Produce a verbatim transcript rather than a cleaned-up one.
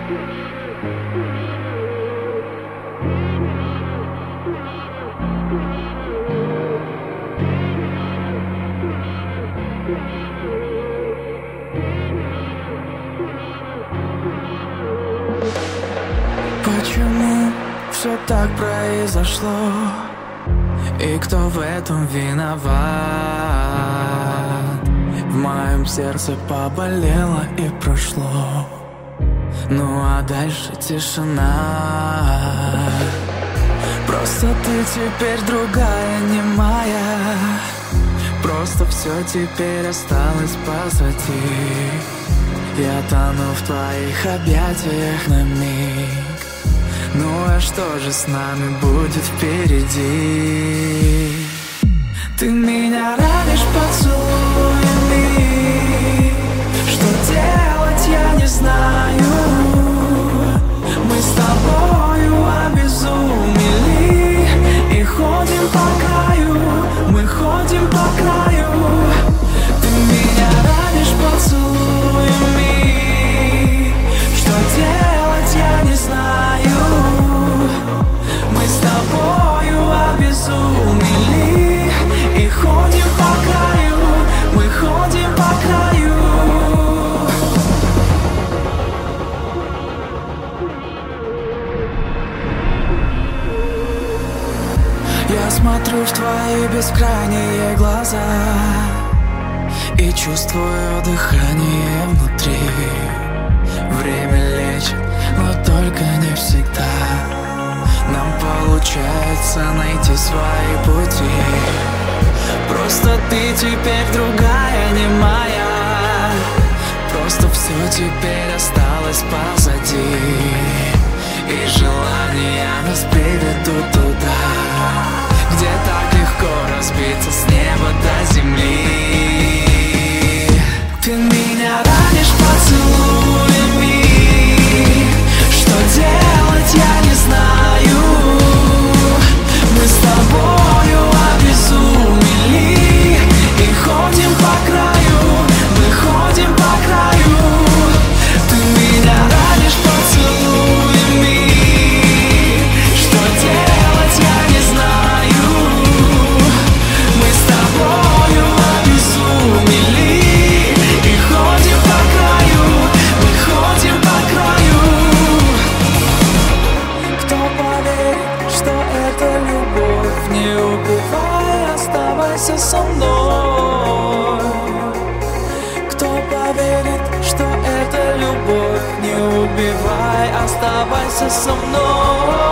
Почему все так произошло? И кто в этом виноват? В моем сердце поболело и прошло. Ну а дальше тишина. Просто ты теперь другая, не моя. Просто все теперь осталось позади. Я тону в твоих объятиях на миг. Ну а что же с нами будет впереди? Ты меня ранишь поцелуями. Что делать, я не знаю. Мы с тобою обезумели и ходим по краю. Мы ходим по краю. Ты меня ранишь поцелуями. Что делать, я не знаю. Мы с тобою обезумели и ходим по краю. Мы ходим по краю. Я смотрю в твои бескрайние глаза и чувствую дыхание внутри. Время лечит, но только не всегда. Нам получается найти свои пути. Просто ты теперь другая, не моя. Просто все теперь осталось позади. И желания нас приведут туда, где так легко разбиться с неба до земли. Ты меня ранишь поцелуями. Что делать, я не знаю. Мы с тобою обезумели и ходим по краю. Мы ходим по краю. Ты меня ранишь поцелуями. Что делать, я не знаю. Мы с тобою обезумели и ходим по краю. Мы ходим по краю. Кто поверит, что это любовь? Не убивай, оставайся со мной. Кто поверит, что это любовь? Не убивай, оставайся со мной.